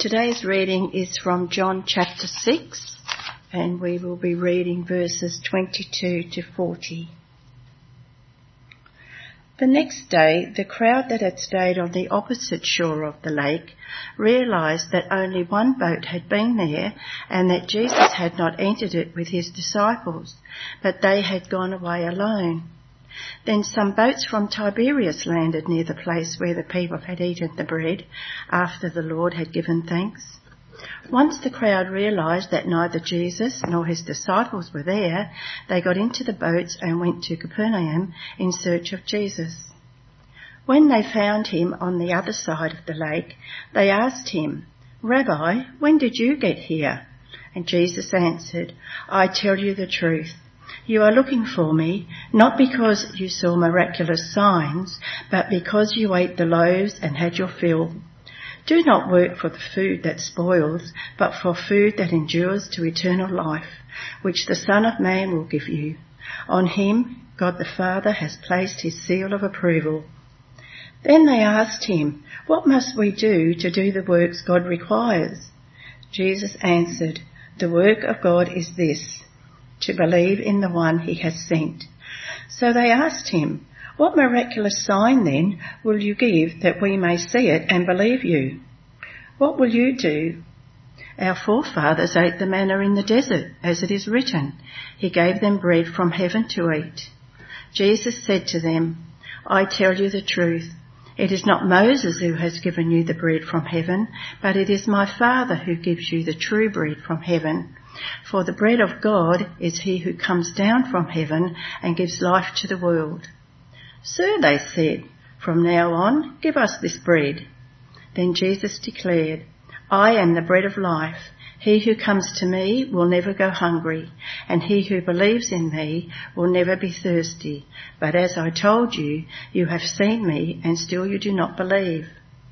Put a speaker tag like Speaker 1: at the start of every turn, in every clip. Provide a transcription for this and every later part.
Speaker 1: Today's reading is from John chapter 6, and we will be reading verses 22 to 40. The next day, the crowd that had stayed on the opposite shore of the lake realised that only one boat had been there and that Jesus had not entered it with his disciples, but they had gone away alone. Then some boats from Tiberias landed near the place where the people had eaten the bread after the Lord had given thanks. Once the crowd realised that neither Jesus nor his disciples were there, they got into the boats and went to Capernaum in search of Jesus. When they found him on the other side of the lake, they asked him, "Rabbi, when did you get here?" And Jesus answered, "I tell you the truth. You are looking for me, not because you saw miraculous signs, but because you ate the loaves and had your fill. Do not work for the food that spoils, but for food that endures to eternal life, which the Son of Man will give you. On him, God the Father has placed his seal of approval." Then they asked him, "What must we do to do the works God requires?" Jesus answered, "The work of God is this, to believe in the one he has sent." So they asked him, "What miraculous sign then will you give that we may see it and believe you? What will you do? Our forefathers ate the manna in the desert, as it is written, he gave them bread from heaven to eat." Jesus said to them, "I tell you the truth. It is not Moses who has given you the bread from heaven, but it is my Father who gives you the true bread from heaven. For the bread of God is he who comes down from heaven and gives life to the world." "Sir," they said, "from now on, give us this bread." Then Jesus declared, "I am the bread of life. He who comes to me will never go hungry, and he who believes in me will never be thirsty. But as I told you, you have seen me, and still you do not believe.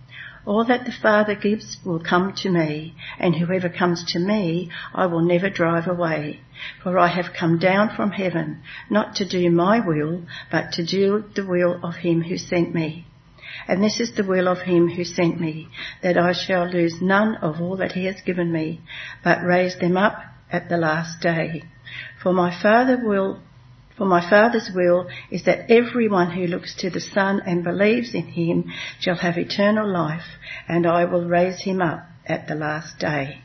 Speaker 1: All that the Father gives will come to me, and whoever comes to me I will never drive away. For I have come down from heaven, not to do my will, but to do the will of him who sent me. And this is the will of him who sent me, that I shall lose none of all that he has given me, but raise them up at the last day. For my Father's will is that everyone who looks to the Son and believes in him shall have eternal life, and I will raise him up at the last day."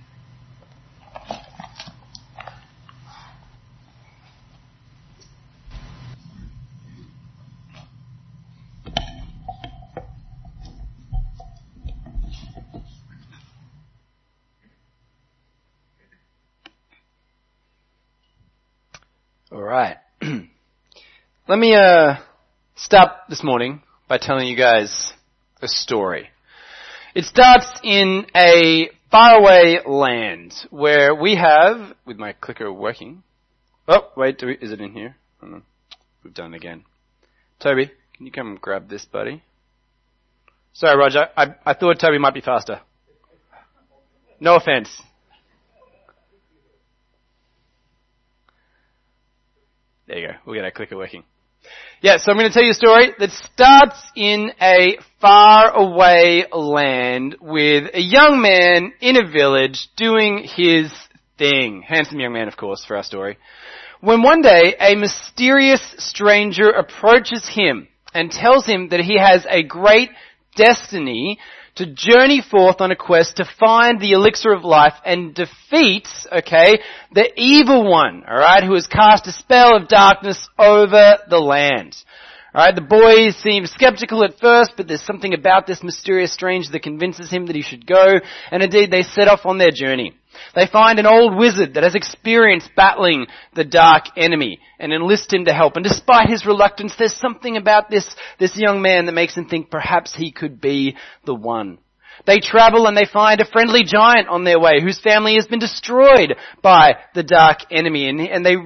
Speaker 2: All right. Let me start this morning by telling you guys a story. It starts in a faraway land where we have, with my clicker working. Oh, wait, is it in here? Oh, no. We've done it again. Toby, can you come and grab this, buddy? Sorry, Roger. I thought Toby might be faster. No offense. There you go. We'll get our clicker working. Yeah, so I'm going to tell you a story that starts in a faraway land with a young man in a village doing his thing. Handsome young man, of course, for our story. When one day a mysterious stranger approaches him and tells him that he has a great destiny to journey forth on a quest to find the elixir of life and defeat, the evil one, alright, who has cast a spell of darkness over the land. Alright, the boy seems skeptical at first, but there's something about this mysterious stranger that convinces him that he should go, and indeed they set off on their journey. They find an old wizard that has experience battling the dark enemy and enlist him to help. And despite his reluctance, there's something about this young man that makes him think perhaps he could be the one. They travel and they find a friendly giant on their way whose family has been destroyed by the dark enemy. And they request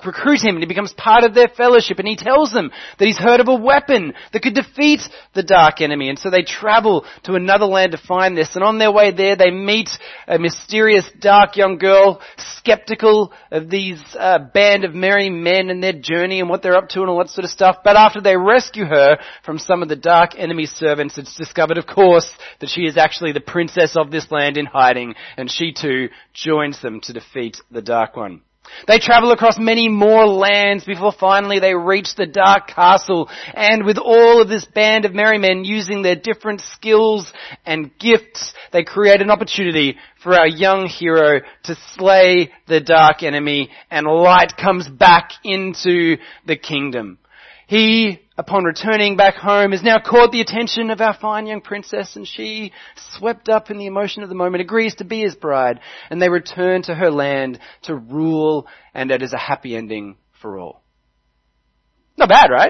Speaker 2: recruit him, and he becomes part of their fellowship, and he tells them that he's heard of a weapon that could defeat the dark enemy. And so they travel to another land to find this, and on their way there they meet a mysterious dark young girl, skeptical of these band of merry men and their journey and what they're up to and all that sort of stuff. But after they rescue her from some of the dark enemy servants, it's discovered, of course, that she is actually the princess of this land in hiding, and she too joins them to defeat the Dark One. They travel across many more lands before finally they reach the Dark Castle, and with all of this band of merry men using their different skills and gifts, they create an opportunity for our young hero to slay the dark enemy, and light comes back into the kingdom. He, upon returning back home, has now caught the attention of our fine young princess, and she, swept up in the emotion of the moment, agrees to be his bride, and they return to her land to rule, and it is a happy ending for all. Not bad, right?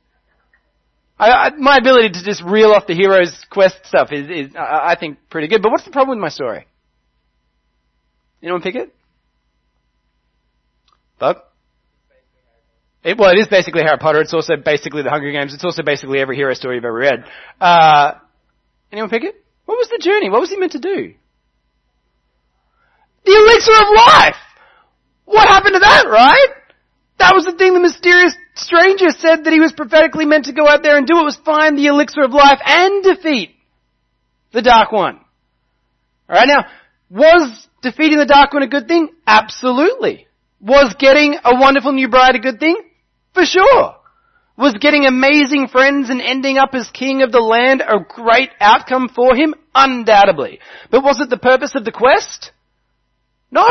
Speaker 2: My ability to just reel off the hero's quest stuff is, I think, pretty good. But what's the problem with my story? Anyone pick it? Bug? It is basically Harry Potter. It's also basically the Hunger Games. It's also basically every hero story you've ever read. Anyone pick it? What was the journey? What was he meant to do? The elixir of life! What happened to that, right? That was the thing the mysterious stranger said that he was prophetically meant to go out there and do. It was find the elixir of life and defeat the Dark One. Alright, now, was defeating the Dark One a good thing? Absolutely. Was getting a wonderful new bride a good thing? For sure. Was getting amazing friends and ending up as king of the land a great outcome for him? Undoubtedly. But was it the purpose of the quest? No.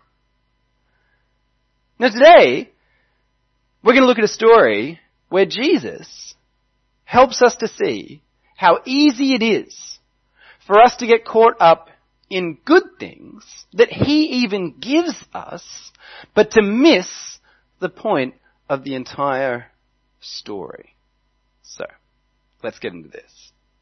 Speaker 2: Now today, we're going to look at a story where Jesus helps us to see how easy it is for us to get caught up in good things that he even gives us, but to miss the point of the entire story. So, let's get into this.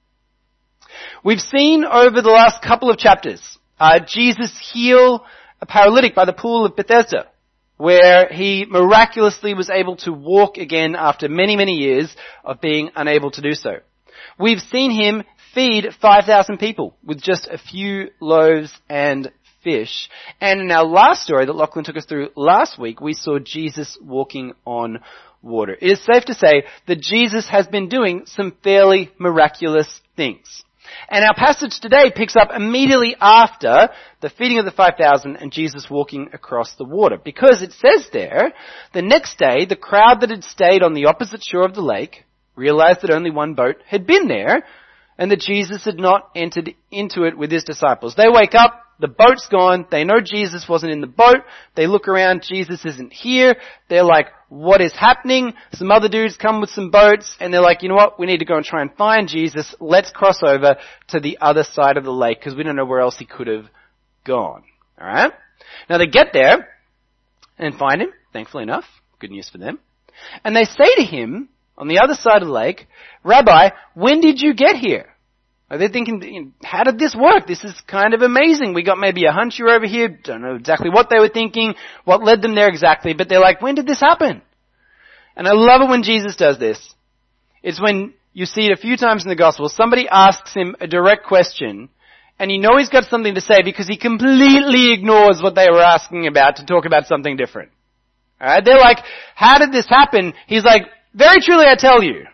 Speaker 2: We've seen over the last couple of chapters, Jesus heal a paralytic by the pool of Bethesda, where he miraculously was able to walk again after many, many years of being unable to do so. We've seen him feed 5,000 people with just a few loaves and fish. And in our last story that Lachlan took us through last week, we saw Jesus walking on water. It is safe to say that Jesus has been doing some fairly miraculous things. And our passage today picks up immediately after the feeding of the 5,000 and Jesus walking across the water. Because it says there, the next day, the crowd that had stayed on the opposite shore of the lake realized that only one boat had been there and that Jesus had not entered into it with his disciples. They wake up, the boat's gone, they know Jesus wasn't in the boat, they look around, Jesus isn't here, they're like, what is happening? Some other dudes come with some boats, and they're like, you know what, we need to go and try and find Jesus, let's cross over to the other side of the lake, because we don't know where else he could have gone. Alright? Now they get there, and find him, thankfully enough, good news for them, and they say to him, on the other side of the lake, Rabbi, when did you get here? They're thinking, how did this work? This is kind of amazing. We got maybe a hunch you're over here. Don't know exactly what they were thinking, what led them there exactly, but they're like, when did this happen? And I love it when Jesus does this. It's when you see it a few times in the Gospel. Somebody asks him a direct question, and you know he's got something to say because he completely ignores what they were asking about to talk about something different. Alright? They're like, how did this happen? He's like, very truly I tell you.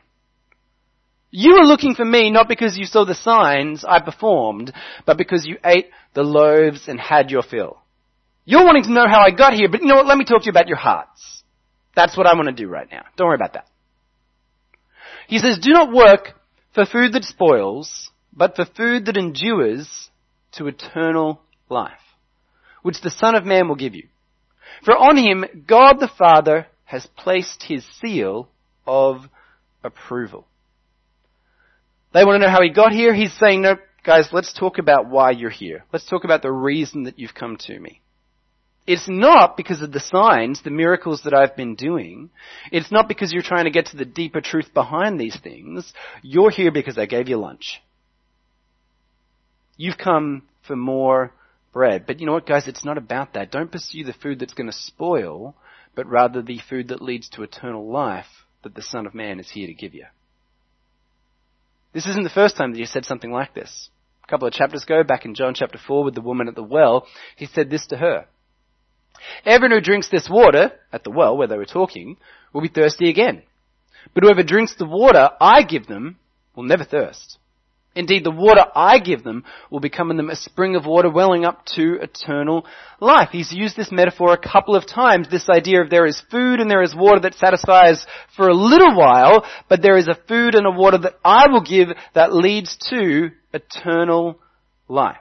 Speaker 2: You were looking for me not because you saw the signs I performed, but because you ate the loaves and had your fill. You're wanting to know how I got here, but you know what? Let me talk to you about your hearts. That's what I want to do right now. Don't worry about that. He says, do not work for food that spoils, but for food that endures to eternal life, which the Son of Man will give you. For on him God the Father has placed his seal of approval. They want to know how he got here. He's saying, no, guys, let's talk about why you're here. Let's talk about the reason that you've come to me. It's not because of the signs, the miracles that I've been doing. It's not because you're trying to get to the deeper truth behind these things. You're here because I gave you lunch. You've come for more bread. But you know what, guys? It's not about that. Don't pursue the food that's going to spoil, but rather the food that leads to eternal life that the Son of Man is here to give you. This isn't the first time that he said something like this. A couple of chapters ago, back in John chapter 4 with the woman at the well, he said this to her. Everyone who drinks this water, at the well where they were talking, will be thirsty again. But whoever drinks the water I give them will never thirst. Indeed, the water I give them will become in them a spring of water welling up to eternal life. He's used this metaphor a couple of times, this idea of there is food and there is water that satisfies for a little while, but there is a food and a water that I will give that leads to eternal life.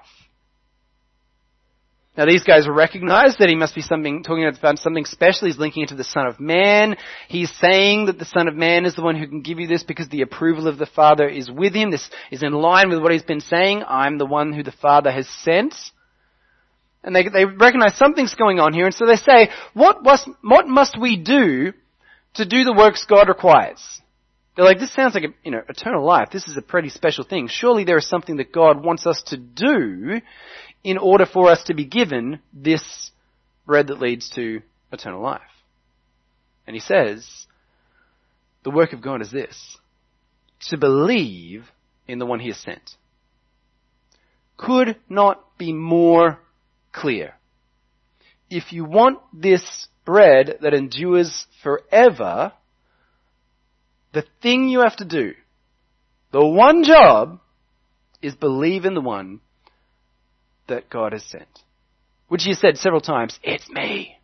Speaker 2: Now these guys recognize that he must be talking about something special. He's linking it to the Son of Man. He's saying that the Son of Man is the one who can give you this because the approval of the Father is with him. This is in line with what he's been saying. I'm the one who the Father has sent. And they recognize something's going on here, and so they say, what must we do to do the works God requires? They're like, this sounds like eternal life. This is a pretty special thing. Surely there is something that God wants us to do in order for us to be given this bread that leads to eternal life. And he says, the work of God is this, to believe in the one he has sent. Could not be more clear. If you want this bread that endures forever, the thing you have to do, the one job, is believe in the one that God has sent. Which he has said several times, it's me.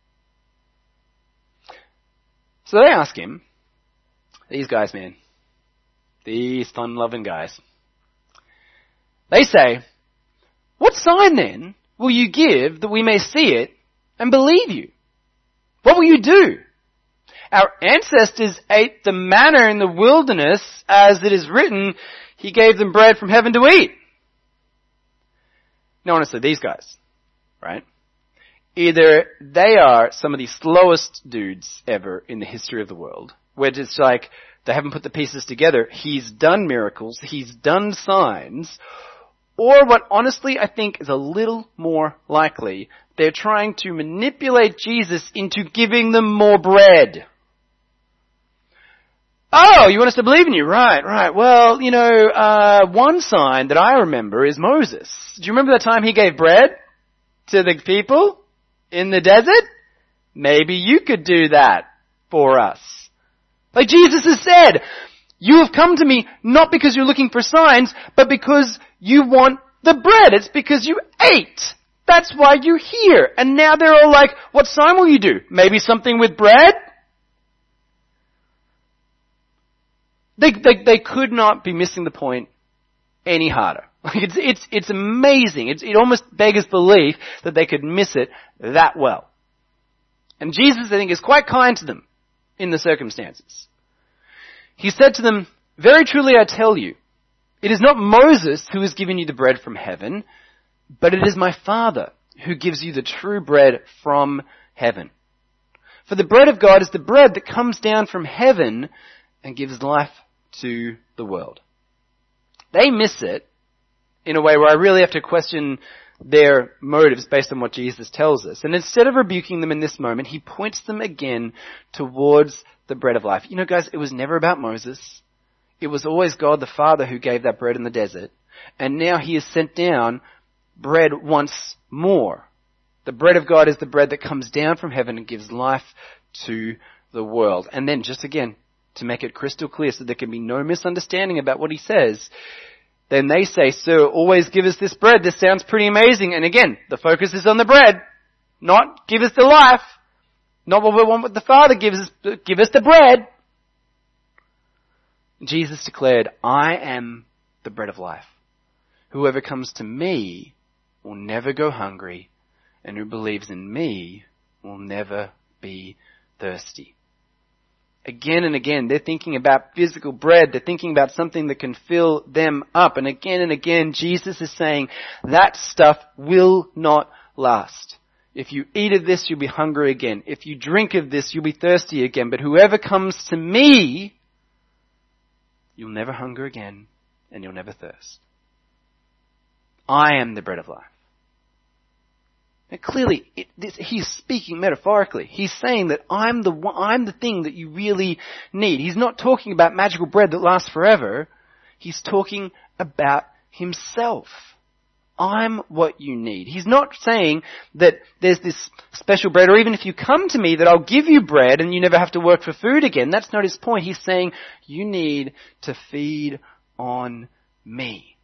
Speaker 2: So they ask him, these guys, man, these fun-loving guys, they say, what sign then will you give that we may see it and believe you? What will you do? Our ancestors ate the manna in the wilderness, as it is written, he gave them bread from heaven to eat. Now honestly, these guys, right? Either they are some of the slowest dudes ever in the history of the world, where it's like they haven't put the pieces together. He's done miracles, he's done signs, or what honestly I think is a little more likely, they're trying to manipulate Jesus into giving them more bread. Oh, you want us to believe in you? Right. Well, one sign that I remember is Moses. Do you remember the time he gave bread to the people in the desert? Maybe you could do that for us. Like Jesus has said, you have come to me not because you're looking for signs, but because you want the bread. It's because you ate. That's why you're here. And now they're all like, what sign will you do? Maybe something with bread? They could not be missing the point any harder. Like it's amazing. It almost beggars belief that they could miss it that well. And Jesus, I think, is quite kind to them in the circumstances. He said to them, very truly I tell you, it is not Moses who has given you the bread from heaven, but it is my Father who gives you the true bread from heaven. For the bread of God is the bread that comes down from heaven and gives life to the world. They miss it in a way where I really have to question their motives based on what Jesus tells us. And instead of rebuking them in this moment, he points them again towards the bread of life. Guys, it was never about Moses. It was always God the Father who gave that bread in the desert. And now he has sent down bread once more. The bread of God is the bread that comes down from heaven and gives life to the world. And then just again, to make it crystal clear so there can be no misunderstanding about what he says, then they say, sir, always give us this bread. This sounds pretty amazing. And again, the focus is on the bread, not give us the life, not what we want what the Father gives us, give us the bread. Jesus declared, I am the bread of life. Whoever comes to me will never go hungry, and who believes in me will never be thirsty. Again and again, they're thinking about physical bread. They're thinking about something that can fill them up. And again, Jesus is saying that stuff will not last. If you eat of this, you'll be hungry again. If you drink of this, you'll be thirsty again. But whoever comes to me, you'll never hunger again and you'll never thirst. I am the bread of life. Now clearly, he's speaking metaphorically. He's saying that I'm the thing that you really need. He's not talking about magical bread that lasts forever. He's talking about himself. I'm what you need. He's not saying that there's this special bread, or even if you come to me that I'll give you bread and you never have to work for food again. That's not his point. He's saying you need to feed on me.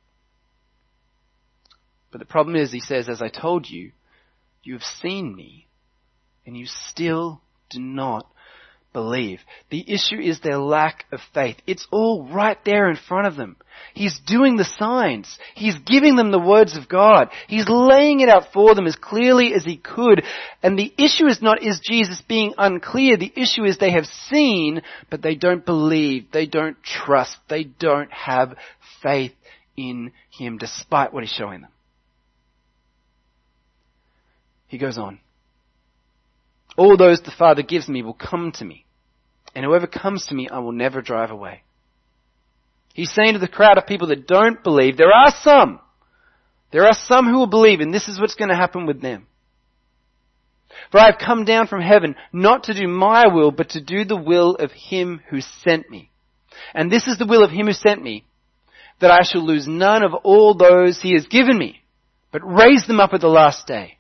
Speaker 2: But the problem is, he says, as I told you, you have seen me and you still do not believe. The issue is their lack of faith. It's all right there in front of them. He's doing the signs. He's giving them the words of God. He's laying it out for them as clearly as he could. And the issue is not, is Jesus being unclear? The issue is they have seen, but they don't believe. They don't trust. They don't have faith in him despite what he's showing them. He goes on. All those the Father gives me will come to me, and whoever comes to me I will never drive away. He's saying to the crowd of people that don't believe, there are some who will believe, and this is what's going to happen with them. For I have come down from heaven not to do my will, but to do the will of him who sent me. And this is the will of him who sent me, that I shall lose none of all those he has given me, but raise them up at the last day.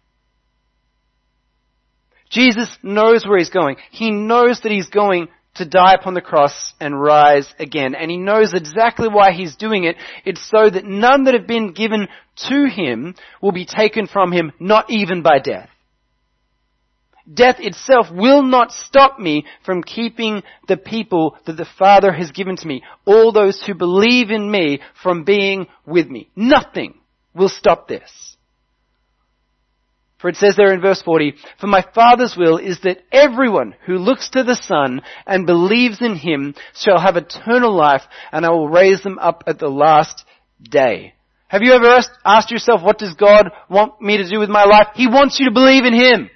Speaker 2: Jesus knows where he's going. He knows that he's going to die upon the cross and rise again. And he knows exactly why he's doing it. It's so that none that have been given to him will be taken from him, not even by death. Death itself will not stop me from keeping the people that the Father has given to me, all those who believe in me, from being with me. Nothing will stop this. For it says there in verse 40, for my Father's will is that everyone who looks to the Son and believes in him shall have eternal life, and I will raise them up at the last day. Have you ever asked yourself, what does God want me to do with my life? He wants you to believe in him.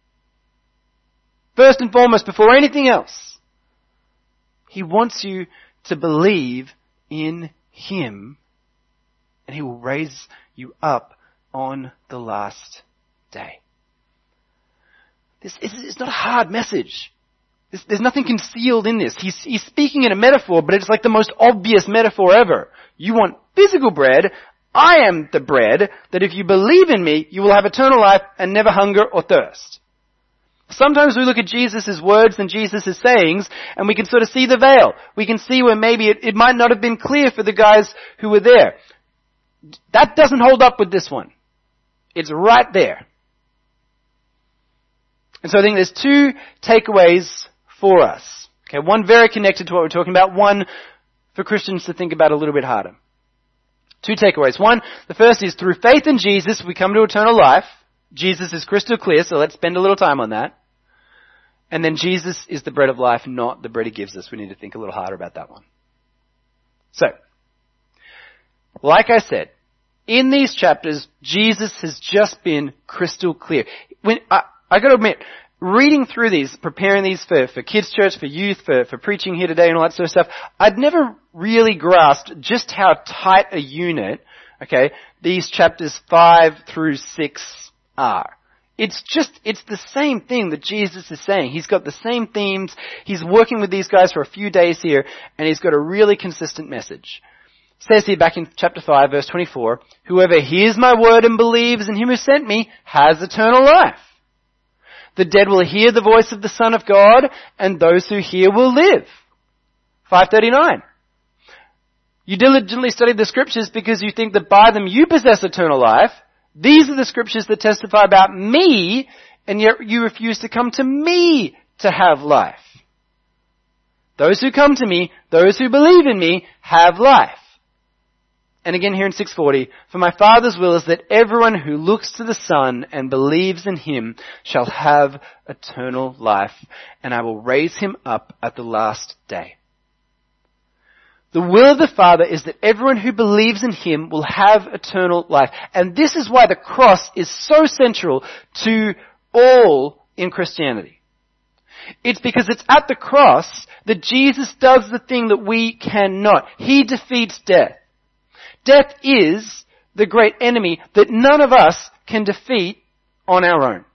Speaker 2: First and foremost, before anything else. He wants you to believe in him, and he will raise you up on the last day. This is not a hard message. There's nothing concealed in this. He's speaking in a metaphor, but it's like the most obvious metaphor ever. You want physical bread? I am the bread that if you believe in me, you will have eternal life and never hunger or thirst. Sometimes we look at Jesus' words and Jesus' sayings, and we can sort of see the veil. We can see where maybe it might not have been clear for the guys who were there. That doesn't hold up with this one. It's right there. And so I think there's two takeaways for us. Okay, one very connected to what we're talking about, one for Christians to think about a little bit harder. Two takeaways. One, the first is through faith in Jesus, we come to eternal life. Jesus is crystal clear, so let's spend a little time on that. And then Jesus is the bread of life, not the bread he gives us. We need to think a little harder about that one. So, like I said, in these chapters, Jesus has just been crystal clear. I got to admit, reading through these, preparing these for kids' church, for youth, for preaching here today and all that sort of stuff, I'd never really grasped just how tight a unit, okay, these chapters 5 through 6 are. It's the same thing that Jesus is saying. He's got the same themes. He's working with these guys for a few days here, and he's got a really consistent message. It says here back in chapter 5, verse 24, whoever hears my word and believes in him who sent me has eternal life. The dead will hear the voice of the Son of God, and those who hear will live. 5:39. You diligently study the scriptures because you think that by them you possess eternal life. These are the scriptures that testify about me, and yet you refuse to come to me to have life. Those who come to me, those who believe in me, have life. And again here in 6:40, for my Father's will is that everyone who looks to the Son and believes in him shall have eternal life, and I will raise him up at the last day. The will of the Father is that everyone who believes in him will have eternal life. And this is why the cross is so central to all in Christianity. It's because it's at the cross that Jesus does the thing that we cannot. He defeats death. Death is the great enemy that none of us can defeat on our own.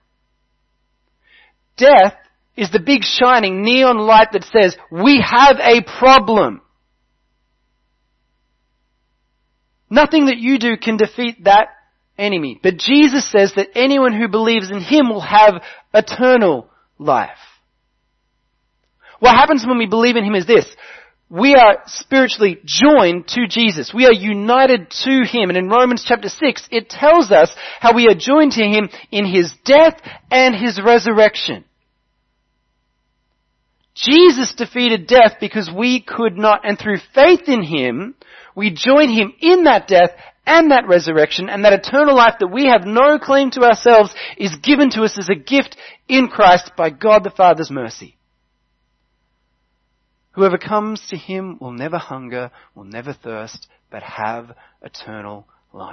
Speaker 2: Death is the big shining neon light that says, we have a problem. Nothing that you do can defeat that enemy. But Jesus says that anyone who believes in Him will have eternal life. What happens when we believe in Him is this. We are spiritually joined to Jesus. We are united to Him. And in Romans chapter 6, it tells us how we are joined to Him in His death and His resurrection. Jesus defeated death because we could not, and through faith in Him, we join Him in that death and that resurrection, and that eternal life that we have no claim to ourselves is given to us as a gift in Christ by God the Father's mercy. Whoever comes to Him will never hunger, will never thirst, but have eternal life.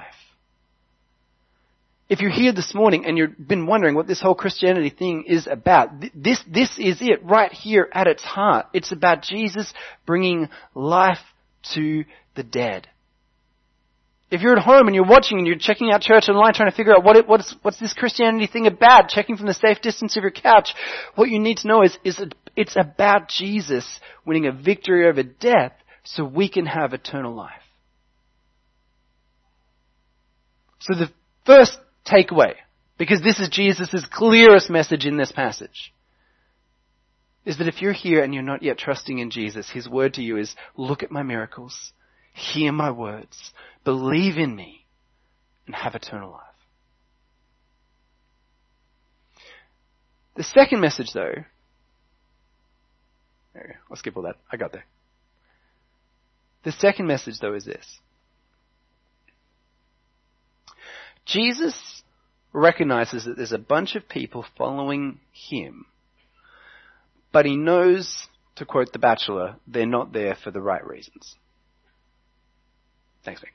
Speaker 2: If you're here this morning and you've been wondering what this whole Christianity thing is about, this is it right here at its heart. It's about Jesus bringing life to the dead. If you're at home and you're watching and you're checking out church online trying to figure out what's this Christianity thing about, checking from the safe distance of your couch, what you need to know is it's about Jesus winning a victory over death so we can have eternal life. So the first takeaway, because this is Jesus' clearest message in this passage, is that if you're here and you're not yet trusting in Jesus, His word to you is, look at my miracles, hear my words, believe in me, and have eternal life. The second message, though, I'll skip all that. I got there. The second message, though, is this. Jesus recognizes that there's a bunch of people following Him, but He knows, to quote The Bachelor, they're not there for the right reasons. Thanks, Mick.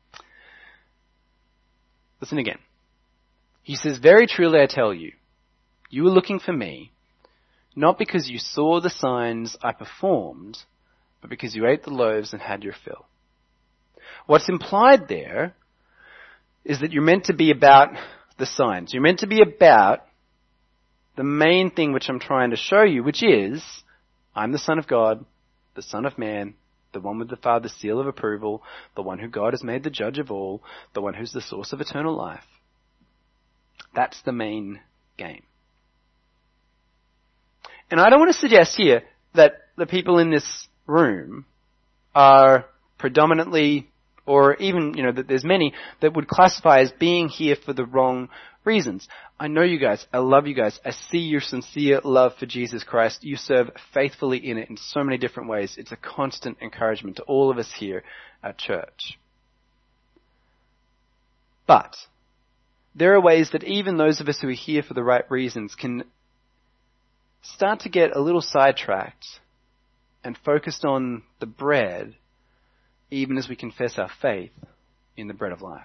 Speaker 2: Listen again. He says, very truly I tell you, you were looking for me, not because you saw the signs I performed, but because you ate the loaves and had your fill. What's implied there is that you're meant to be about the signs. You're meant to be about the main thing which I'm trying to show you, which is, I'm the Son of God, the Son of Man, the one with the Father's seal of approval, the one who God has made the judge of all, the one who's the source of eternal life. That's the main game. And I don't want to suggest here that the people in this room are predominantly, or even, that there's many that would classify as being here for the wrong reasons. I know you guys. I love you guys. I see your sincere love for Jesus Christ. You serve faithfully in it in so many different ways. It's a constant encouragement to all of us here at church. But there are ways that even those of us who are here for the right reasons can start to get a little sidetracked and focused on the bread, even as we confess our faith in the bread of life.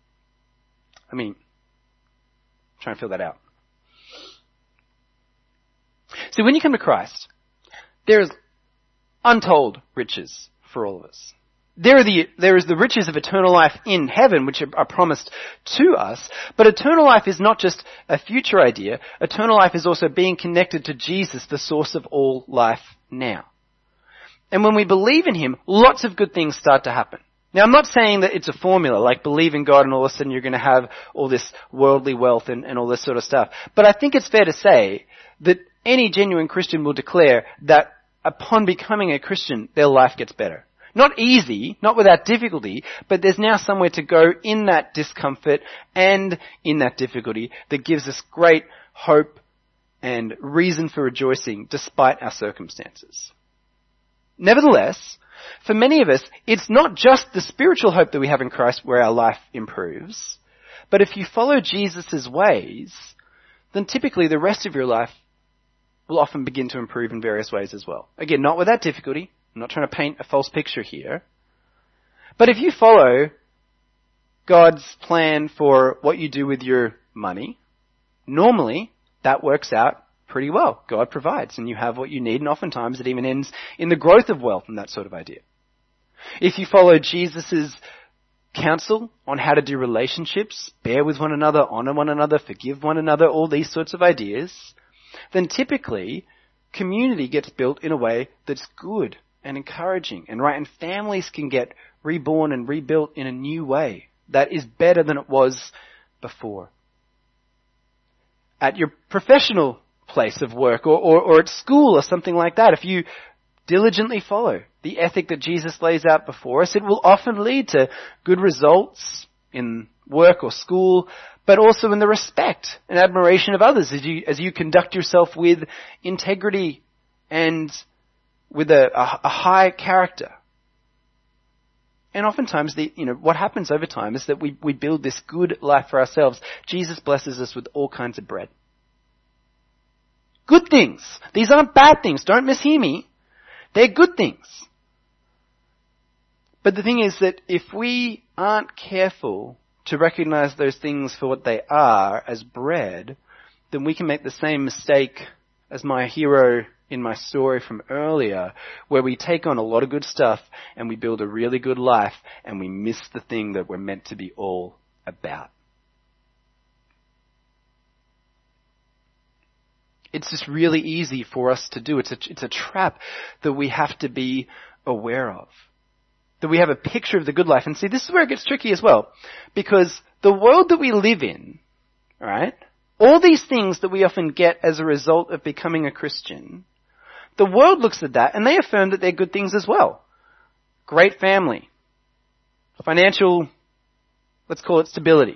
Speaker 2: Try and feel that out. So when you come to Christ, there is untold riches for all of us. There is the riches of eternal life in heaven, which are promised to us. But eternal life is not just a future idea. Eternal life is also being connected to Jesus, the source of all life now. And when we believe in Him, lots of good things start to happen. Now, I'm not saying that it's a formula, like believe in God and all of a sudden you're going to have all this worldly wealth and all this sort of stuff. But I think it's fair to say that any genuine Christian will declare that upon becoming a Christian, their life gets better. Not easy, not without difficulty, but there's now somewhere to go in that discomfort and in that difficulty that gives us great hope and reason for rejoicing despite our circumstances. Nevertheless, for many of us, it's not just the spiritual hope that we have in Christ where our life improves, but if you follow Jesus' ways, then typically the rest of your life will often begin to improve in various ways as well. Again, not without difficulty. I'm not trying to paint a false picture here. But if you follow God's plan for what you do with your money, normally that works out pretty well. God provides and you have what you need, and oftentimes it even ends in the growth of wealth and that sort of idea. If you follow Jesus' counsel on how to do relationships, bear with one another, honor one another, forgive one another, all these sorts of ideas, then typically community gets built in a way that's good and encouraging and right, and families can get reborn and rebuilt in a new way that is better than it was before. At your professional place of work or at school or something like that, if you diligently follow the ethic that Jesus lays out before us, it will often lead to good results in work or school, but also in the respect and admiration of others as you conduct yourself with integrity and with a high character. And oftentimes, what happens over time is that we build this good life for ourselves. Jesus blesses us with all kinds of bread. Good things. These aren't bad things. Don't mishear me. They're good things. But the thing is that if we aren't careful to recognize those things for what they are as bread, then we can make the same mistake as my hero in my story from earlier, where we take on a lot of good stuff and we build a really good life and we miss the thing that we're meant to be all about. It's just really easy for us to do. It's a trap that we have to be aware of. That we have a picture of the good life. And see, this is where it gets tricky as well. Because the world that we live in, right, all these things that we often get as a result of becoming a Christian, the world looks at that and they affirm that they're good things as well. Great family. Financial, let's call it stability.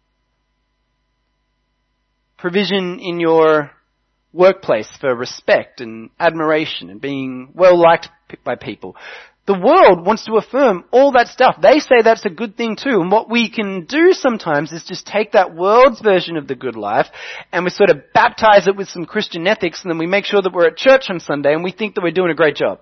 Speaker 2: Provision in your workplace for respect and admiration and being well liked by people. The world wants to affirm all that stuff. They say that's a good thing too. And what we can do sometimes is just take that world's version of the good life and we sort of baptize it with some Christian ethics, and then we make sure that we're at church on Sunday and we think that we're doing a great job.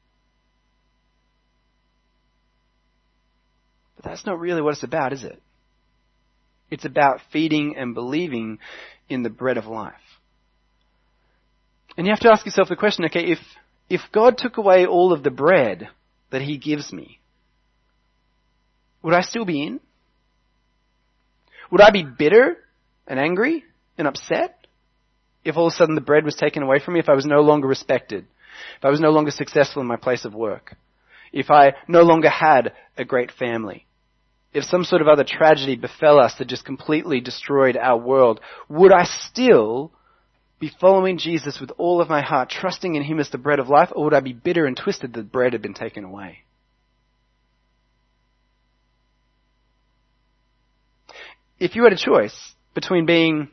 Speaker 2: But that's not really what it's about, is it? It's about feeding and believing in the bread of life. And you have to ask yourself the question, okay, if God took away all of the bread that he gives me, would I still be in? Would I be bitter and angry and upset if all of a sudden the bread was taken away from me, if I was no longer respected, if I was no longer successful in my place of work, if I no longer had a great family, if some sort of other tragedy befell us that just completely destroyed our world, would I still be following Jesus with all of my heart, trusting in him as the bread of life, or would I be bitter and twisted that the bread had been taken away? If you had a choice between being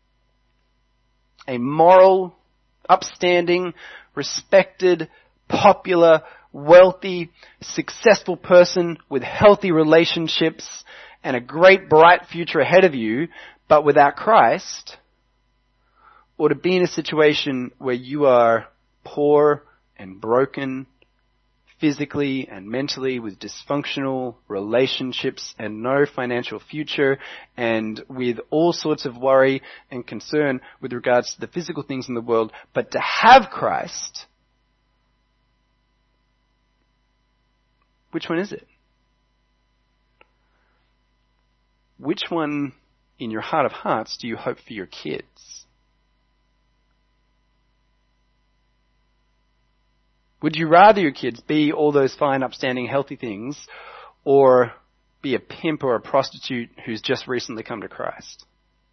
Speaker 2: a moral, upstanding, respected, popular, wealthy, successful person with healthy relationships and a great bright future ahead of you, but without Christ, or to be in a situation where you are poor and broken, physically and mentally, with dysfunctional relationships and no financial future, and with all sorts of worry and concern with regards to the physical things in the world, but to have Christ, which one is it? Which one in your heart of hearts do you hope for your kids? Would you rather your kids be all those fine, upstanding, healthy things, or be a pimp or a prostitute who's just recently come to Christ?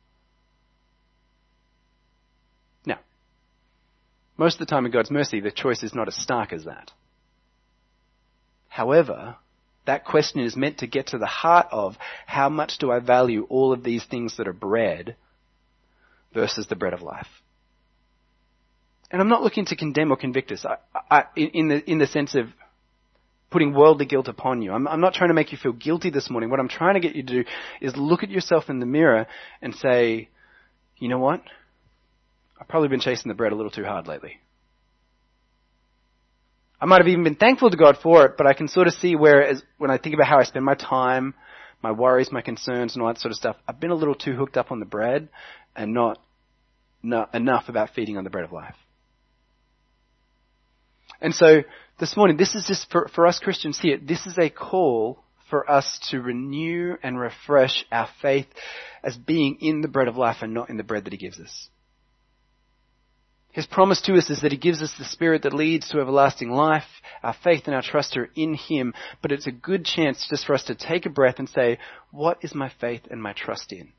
Speaker 2: Now, most of the time in God's mercy, the choice is not as stark as that. However, that question is meant to get to the heart of how much do I value all of these things that are bread versus the bread of life. And I'm not looking to condemn or convict us in the sense of putting worldly guilt upon you. I'm not trying to make you feel guilty this morning. What I'm trying to get you to do is look at yourself in the mirror and say, you know what? I've probably been chasing the bread a little too hard lately. I might have even been thankful to God for it, but I can sort of see where, when I think about how I spend my time, my worries, my concerns, and all that sort of stuff, I've been a little too hooked up on the bread and not enough about feeding on the bread of life. And so this morning, this is just for us Christians here, this is a call for us to renew and refresh our faith as being in the bread of life and not in the bread that he gives us. His promise to us is that he gives us the Spirit that leads to everlasting life. Our faith and our trust are in him, but it's a good chance just for us to take a breath and say, what is my faith and my trust in?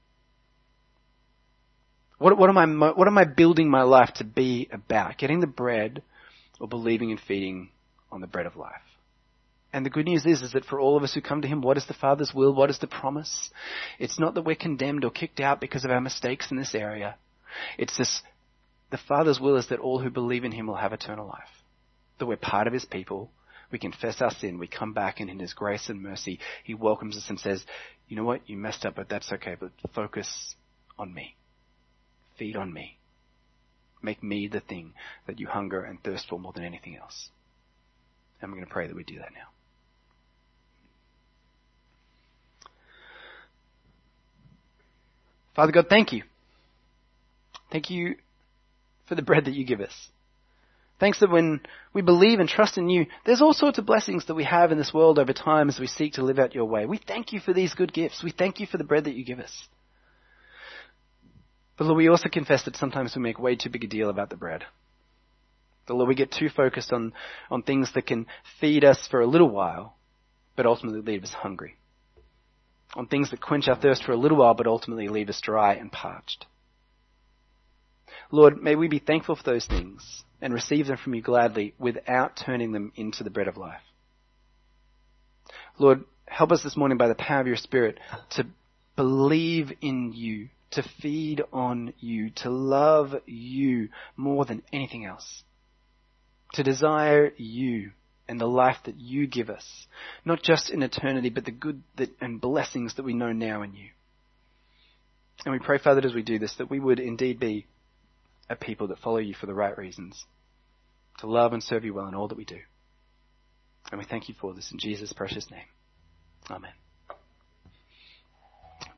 Speaker 2: What am I building my life to be about? Getting the bread or believing and feeding on the bread of life? And the good news is that for all of us who come to him, what is the Father's will? What is the promise? It's not that we're condemned or kicked out because of our mistakes in this area. It's this. The Father's will is that all who believe in him will have eternal life. That we're part of his people. We confess our sin. We come back, and in his grace and mercy, he welcomes us and says, you know what? You messed up, but that's okay. But focus on me. Feed on me. Make me the thing that you hunger and thirst for more than anything else. And we're going to pray that we do that now. Father God, thank you. Thank you for the bread that you give us. Thanks that when we believe and trust in you, there's all sorts of blessings that we have in this world over time as we seek to live out your way. We thank you for these good gifts. We thank you for the bread that you give us. But Lord, we also confess that sometimes we make way too big a deal about the bread. But Lord, we get too focused on things that can feed us for a little while, but ultimately leave us hungry. On things that quench our thirst for a little while, but ultimately leave us dry and parched. Lord, may we be thankful for those things and receive them from you gladly without turning them into the bread of life. Lord, help us this morning by the power of your Spirit to believe in you, to feed on you, to love you more than anything else, to desire you and the life that you give us, not just in eternity, but the good and blessings that we know now in you. And we pray, Father, as we do this, that we would indeed be a people that follow you for the right reasons, to love and serve you well in all that we do. And we thank you for this in Jesus' precious name. Amen.